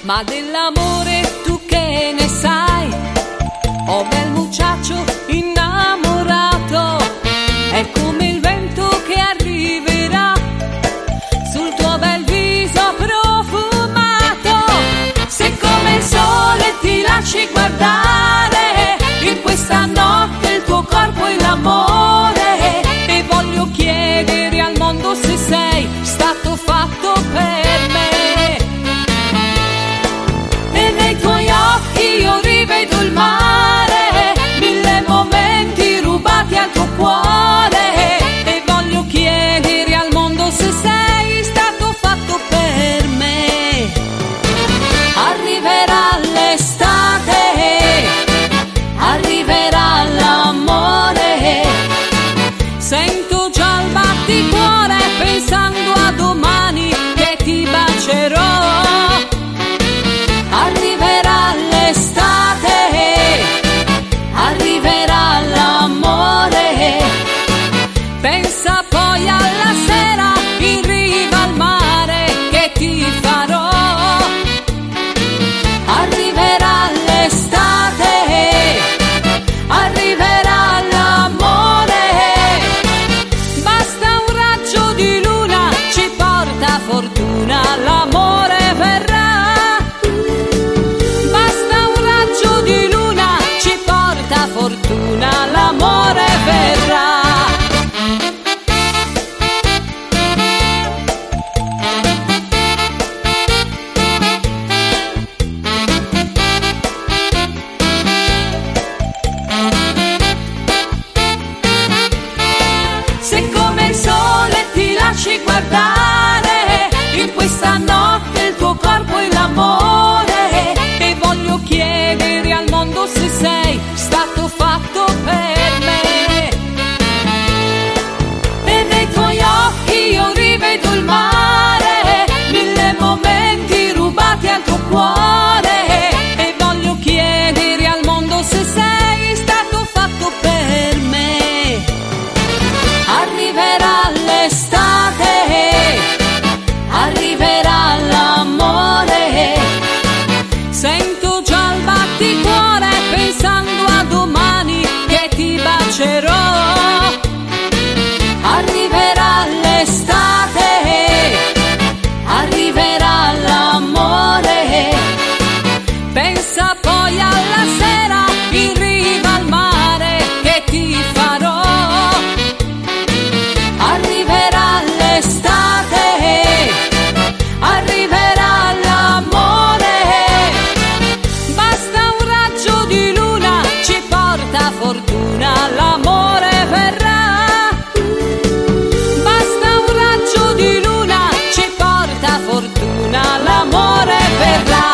Ma dell'amore tu che ne sai? Oh bel muchacho innamorato, è come il vento che arriverà sul tuo bel viso profumato. Se come il sole ti lasci guardare in questa notte il tuo corpo e l'amore, e voglio chiedere al mondo se sei stato fatto per me. E nei tuoi occhi io rivedo il mare, 1000 momenti rubati al tuo cuore, e voglio chiedere al mondo se sei stato fatto per me. Arriverà l'estate, arriverà l'amore, sento già il batticuore pensando a domani che ti bacerò. Arriverà l'estate, arriverà l'amore, pensa poi alla sera in riva al mare che ti farò. Arriverà l'estate, arriverà l'amore, basta un raggio di luna ci porta fortuna, l'amore verrà. Fortuna, l'amore verrà. Se come il sole ti lasci guardare in questa notte il tuo corpo e l'amore, e voglio chiedere al mondo se sei stato fatto per me. E nei tuoi occhi io rivedo il mare, 1000 momenti rubati al tuo cuore, e voglio chiedere al mondo se sei stato fatto per me. Arriverà l'estate, arriverà l'amore, sento già il batticuore pensando a domani che ti bacerò. Arriverà l'estate, arriverà l'amore, pensa poi alla sera in riva al mare che ti farò. Arriverà l'estate, arriverà l'amore, basta un raggio di luna ci porta fortuna, l'amore verrà. Basta un raggio di luna ci porta fortuna, l'amore verrà.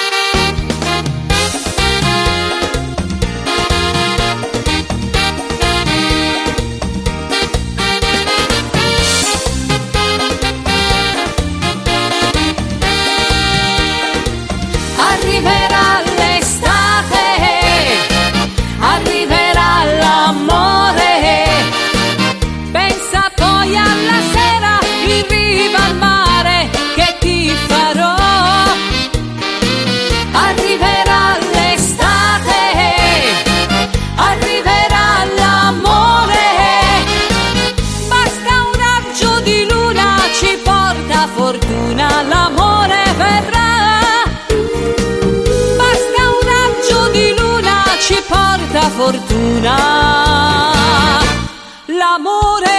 Arriverà l'estate, arriverà l'amore, pensa poi alla sera in riva al mare che ti farò. Arriverà l'estate, arriverà l'amore, basta un raggio di luna ci porta fortuna, l'amore verrà. Ci porta fortuna, l'amore